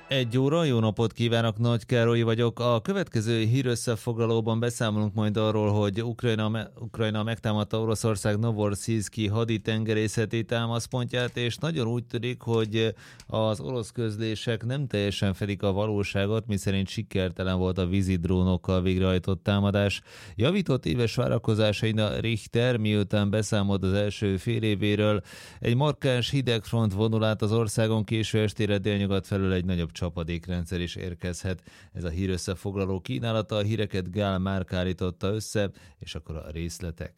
Egy óra, jó napot kívánok, Nagy Károly vagyok. A következő hírösszefoglalóban beszámolunk majd arról, hogy Ukrajna megtámadta Oroszország Novorosszijszki haditengerészeti támaszpontját, és nagyon úgy tűnik, hogy az orosz közlések nem teljesen fedik a valóságot, miszerint sikertelen volt a vízidrónokkal végrehajtott támadás. Javított éves várakozásain a Richter, miután beszámolt az első fél évéről. Egy markáns hidegfront vonul át az országon, késő estére délnyugat felől egy nagyobb csapadékrendszer is érkezhet. Ez a hírösszefoglaló kínálata, a híreket Gál Márk állította össze, és akkor a részletek.